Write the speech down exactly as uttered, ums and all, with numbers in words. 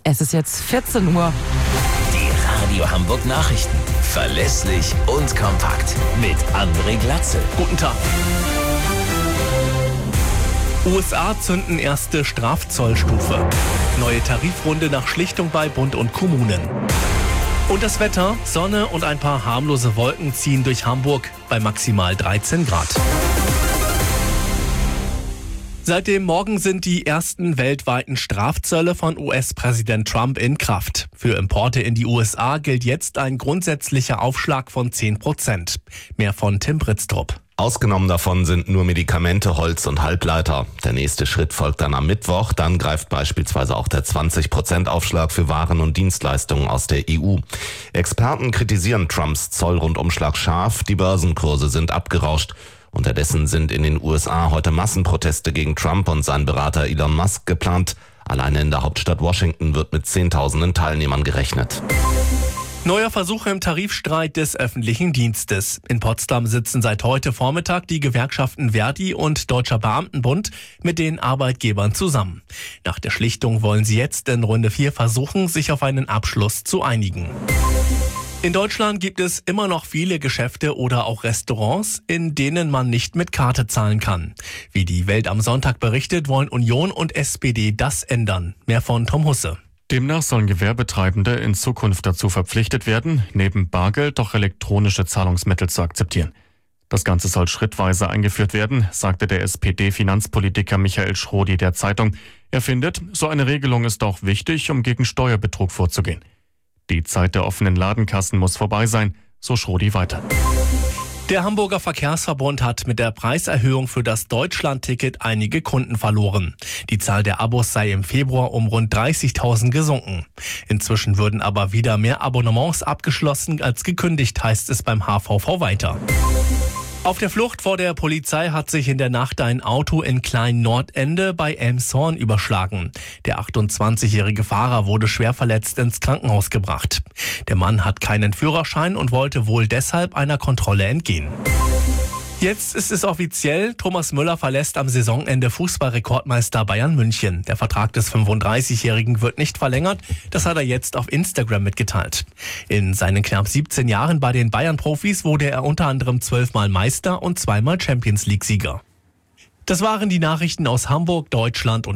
Es ist jetzt vierzehn Uhr. Die Radio Hamburg Nachrichten. Verlässlich und kompakt. Mit André Glatzel. Guten Tag. U S A zünden erste Strafzollstufe. Neue Tarifrunde nach Schlichtung bei Bund und Kommunen. Und das Wetter, Sonne und ein paar harmlose Wolken ziehen durch Hamburg bei maximal dreizehn Grad. Seit dem Morgen sind die ersten weltweiten Strafzölle von U S-Präsident Trump in Kraft. Für Importe in die U S A gilt jetzt ein grundsätzlicher Aufschlag von zehn Prozent. Mehr von Tim Britztrup. Ausgenommen davon sind nur Medikamente, Holz und Halbleiter. Der nächste Schritt folgt dann am Mittwoch. Dann greift beispielsweise auch der zwanzig Prozent Aufschlag für Waren und Dienstleistungen aus der E U. Experten kritisieren Trumps Zollrundumschlag scharf. Die Börsenkurse sind abgerauscht. Unterdessen sind in den U S A heute Massenproteste gegen Trump und seinen Berater Elon Musk geplant. Alleine in der Hauptstadt Washington wird mit Zehntausenden Teilnehmern gerechnet. Neuer Versuch im Tarifstreit des öffentlichen Dienstes. In Potsdam sitzen seit heute Vormittag die Gewerkschaften Verdi und Deutscher Beamtenbund mit den Arbeitgebern zusammen. Nach der Schlichtung wollen sie jetzt in Runde vier versuchen, sich auf einen Abschluss zu einigen. In Deutschland gibt es immer noch viele Geschäfte oder auch Restaurants, in denen man nicht mit Karte zahlen kann. Wie die Welt am Sonntag berichtet, wollen Union und S P D das ändern. Mehr von Tom Husse. Demnach sollen Gewerbetreibende in Zukunft dazu verpflichtet werden, neben Bargeld auch elektronische Zahlungsmittel zu akzeptieren. Das Ganze soll schrittweise eingeführt werden, sagte der S P D-Finanzpolitiker Michael Schrodi der Zeitung. Er findet, so eine Regelung ist auch wichtig, um gegen Steuerbetrug vorzugehen. Die Zeit der offenen Ladenkassen muss vorbei sein, so Schrodi weiter. Der Hamburger Verkehrsverbund hat mit der Preiserhöhung für das Deutschland-Ticket einige Kunden verloren. Die Zahl der Abos sei im Februar um rund dreißigtausend gesunken. Inzwischen würden aber wieder mehr Abonnements abgeschlossen als gekündigt, heißt es beim H V V weiter. Auf der Flucht vor der Polizei hat sich in der Nacht ein Auto in Klein-Nordende bei Elmshorn überschlagen. Der achtundzwanzigjährige Fahrer wurde schwer verletzt ins Krankenhaus gebracht. Der Mann hat keinen Führerschein und wollte wohl deshalb einer Kontrolle entgehen. Jetzt ist es offiziell, Thomas Müller verlässt am Saisonende Fußballrekordmeister Bayern München. Der Vertrag des fünfunddreißigjährigen wird nicht verlängert, das hat er jetzt auf Instagram mitgeteilt. In seinen knapp siebzehn Jahren bei den Bayern-Profis wurde er unter anderem zwölfmal Meister und zweimal Champions-League-Sieger. Das waren die Nachrichten aus Hamburg, Deutschland und